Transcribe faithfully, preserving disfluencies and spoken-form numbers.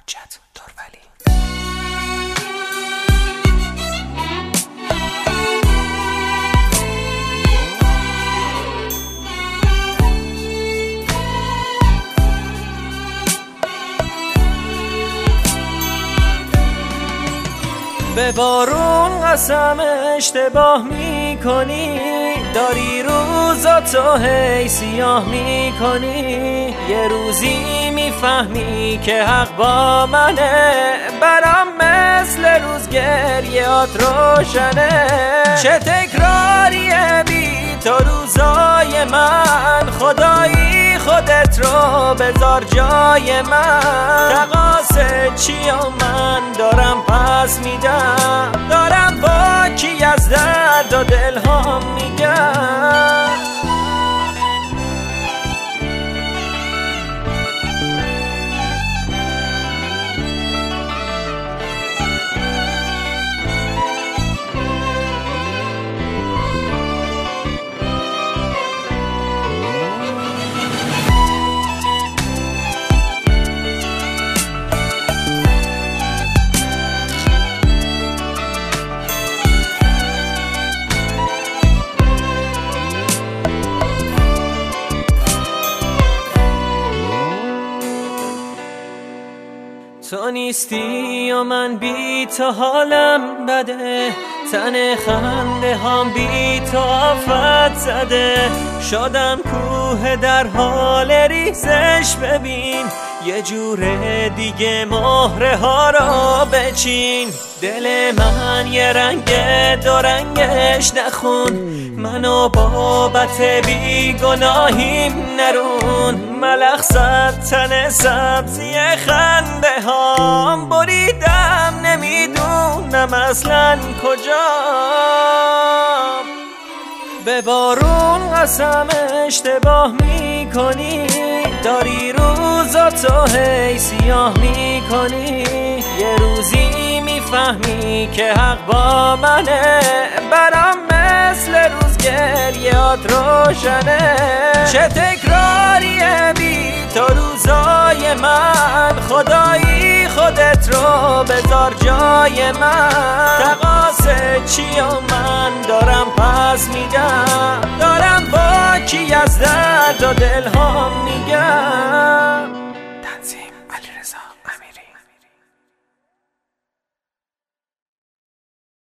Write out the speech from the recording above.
حجت درولی. به بارون قسم اشتباه میکنی، داری روزاتو هی سیاه میکنی. یه روزی میفهمی که حق با منه، برام مثل روز گریهات روشنه. چه تکراریه بی تو روزای من، خدایی خودت رو بذار جای من. تقاصه چی و من دارم پس میدم، دارم با کی از درد و دلهام میگم. تو نیستی و من بی تو حالم بده، تن خنده هم بی تو آفت زده. شدم کوه در حال ریزش، ببین یه جور دیگه مهره ها را بچین. دل من یه رنگ دو رنگش نخون، منو بابت بی گناهیم نرون. ملخ زد تن سبزی خنده هام، بریدم نمیدونم اصلا کجا. به بارون قسم اشتباه میکنی، داری روزاتو هی سیاه میکنی. یه روزی میفهمی که حق با منه، برام مثل روز گریهات روشنه. چه تکراریه بی تو روزای من، خدایی خودت رو بذار جای من. تقاصه چی و من دارم پس میدم، دارم با کی از درد و دلهام میگم.